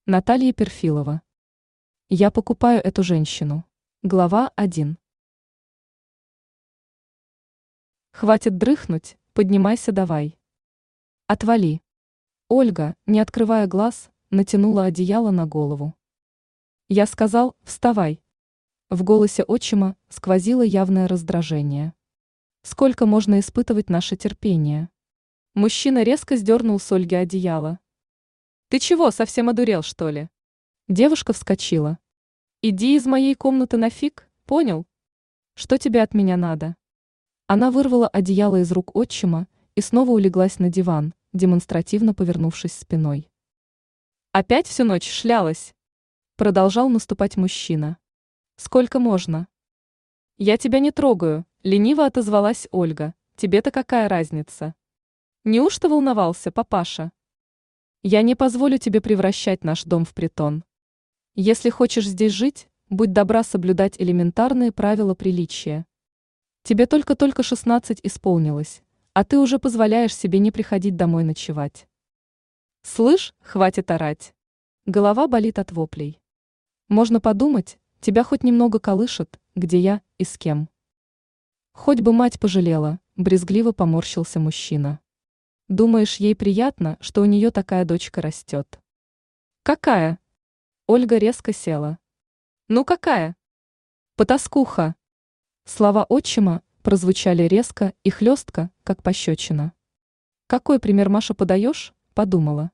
Наталья Перфилова. Я покупаю эту женщину. Глава 1. Хватит дрыхнуть, поднимайся давай. Отвали. Ольга, не открывая глаз, натянула одеяло на голову. Я сказал, вставай. В голосе отчима сквозило явное раздражение. Сколько можно испытывать наше терпение? Мужчина резко сдернул с Ольги одеяло. Ты чего, совсем одурел, что ли? Девушка вскочила. Иди из моей комнаты нафиг, понял? Что тебе от меня надо? Она вырвала одеяло из рук отчима и снова улеглась на диван, демонстративно повернувшись спиной. Опять всю ночь шлялась? Продолжал наступать мужчина. Сколько можно? Я тебя не трогаю, лениво отозвалась Ольга. Тебе-то какая разница? Неужто волновался, папаша? Я не позволю тебе превращать наш дом в притон. Если хочешь здесь жить, будь добра соблюдать элементарные правила приличия. Тебе только 16 исполнилось, а ты уже позволяешь себе не приходить домой ночевать. Слышь, хватит орать. Голова болит от воплей. Можно подумать, тебя хоть немного колышет, где я и с кем. Хоть бы мать пожалела, брезгливо поморщился мужчина. Думаешь, ей приятно, что у нее такая дочка растет? Какая? Ольга резко села. Ну какая? Потаскуха. Слова отчима прозвучали резко и хлестко, как пощечина. Какой пример, Маша, подаешь? Подумала.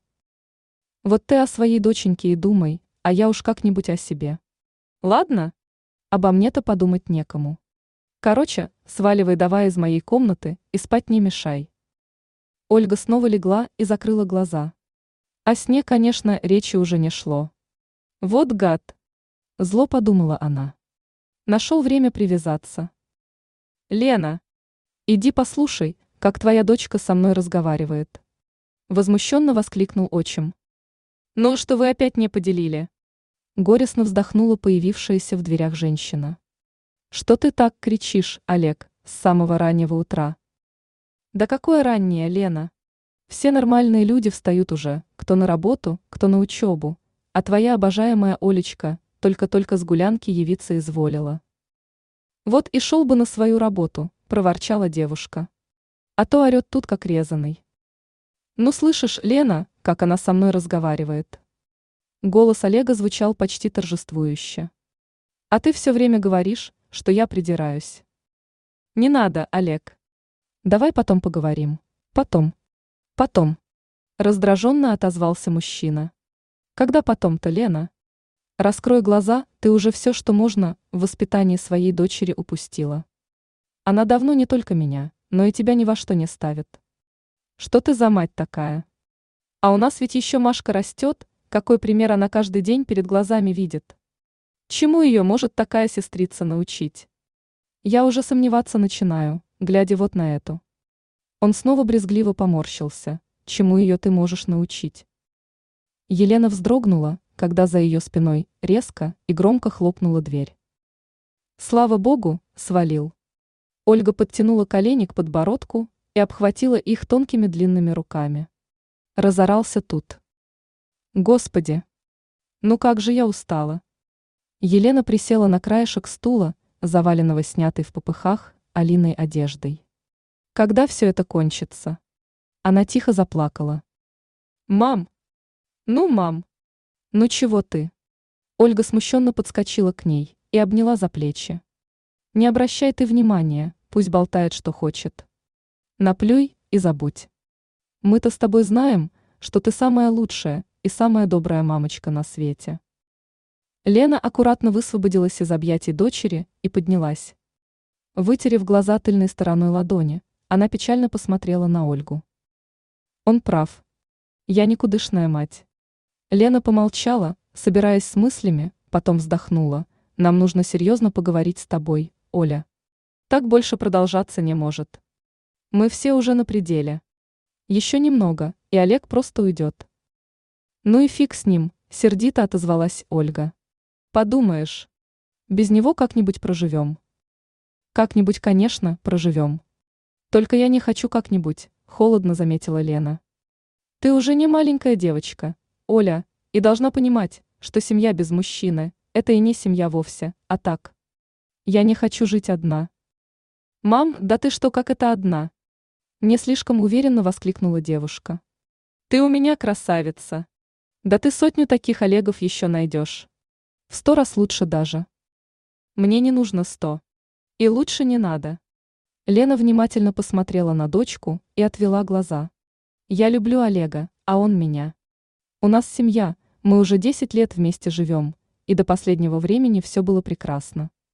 Вот ты о своей доченьке и думай, а я уж как-нибудь о себе. Ладно? Обо мне-то подумать некому. Короче, сваливай давай из моей комнаты и спать не мешай. Ольга снова легла и закрыла глаза. О сне, конечно, речи уже не шло. Вот гад. Зло подумала она. Нашел время привязаться. Лена, иди послушай, как твоя дочка со мной разговаривает. Возмущенно воскликнул отчим. Ну, что вы опять не поделили? Горестно вздохнула появившаяся в дверях женщина. Что ты так кричишь, Олег, с самого раннего утра? Да какое раннее, Лена? Все нормальные люди встают уже, кто на работу, кто на учебу, а твоя обожаемая Олечка только-только с гулянки явиться изволила. Вот и шел бы на свою работу, проворчала девушка. А то орет тут как резаный. Ну слышишь, Лена, как она со мной разговаривает? Голос Олега звучал почти торжествующе. А ты все время говоришь, что я придираюсь. Не надо, Олег. Давай потом поговорим. Потом. Потом. Раздраженно отозвался мужчина. Когда потом-то, Лена? Раскрой глаза, ты уже все, что можно, в воспитании своей дочери упустила. Она давно не только меня, но и тебя ни во что не ставит. Что ты за мать такая? А у нас ведь еще Машка растет, какой пример она каждый день перед глазами видит. Чему ее может такая сестрица научить? Я уже сомневаться начинаю, глядя вот на эту. Он снова брезгливо поморщился. Чему ее ты можешь научить? Елена вздрогнула, когда за ее спиной резко и громко хлопнула дверь. Слава богу, свалил. Ольга подтянула колени к подбородку и обхватила их тонкими длинными руками. Разорался тут. Господи! Ну как же я устала! Елена присела на краешек стула, заваленного снятой в попыхах Алиной одеждой. Когда все это кончится? Она тихо заплакала. Мам! Ну, мам! Ну чего ты? Ольга смущенно подскочила к ней и обняла за плечи. Не обращай ты внимания, пусть болтает, что хочет. Наплюй и забудь. Мы-то с тобой знаем, что ты самая лучшая и самая добрая мамочка на свете. Лена аккуратно высвободилась из объятий дочери и поднялась. Вытерев глаза тыльной стороной ладони, она печально посмотрела на Ольгу. Он прав. Я никудышная мать. Лена помолчала, собираясь с мыслями, потом вздохнула. Нам нужно серьезно поговорить с тобой, Оля. Так больше продолжаться не может. Мы все уже на пределе. Еще немного, и Олег просто уйдет. Ну и фиг с ним, сердито отозвалась Ольга. Подумаешь, без него как-нибудь проживем. Как-нибудь, конечно, проживем. Только я не хочу как-нибудь, холодно заметила Лена. Ты уже не маленькая девочка, Оля, И должна понимать, что семья без мужчины – это и не семья вовсе, а так. Я не хочу жить одна. Мам, да ты что, как это одна? Не слишком уверенно воскликнула девушка. Ты у меня красавица. Да ты сотню таких Олегов еще найдешь. В 100 раз лучше даже. Мне не нужно 100. И лучше не надо. Лена внимательно посмотрела на дочку и отвела глаза. Я люблю Олега, а он меня. У нас семья, мы уже 10 лет вместе живем, и до последнего времени все было прекрасно.